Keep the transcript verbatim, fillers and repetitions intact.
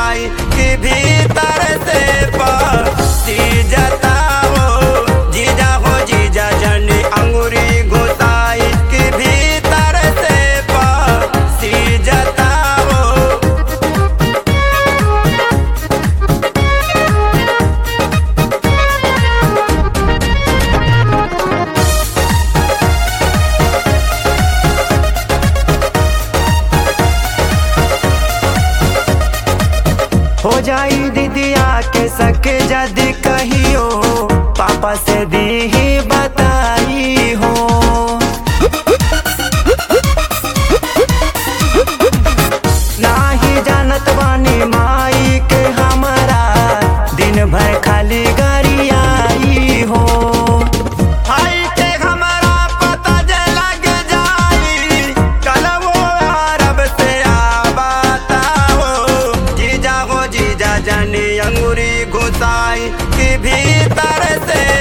घुसाई कि भीतर से पसी जाता हो जीजा हो जीजा जनी अंगूरी घुसाई कि भीतर से पसी जाता हो। हो जाई दीदिया के सके जदी कहियो पापा से दी ही बताई हो। नाही जानत बानी माई के हमारा दिन भर खाली गाड़ी आई हो। भाई के हमारा पता जे लग जाई कल वो अरब से आबाता हो जीजा हो जीजा जनी अंगूरी घुसाई कि भीतर से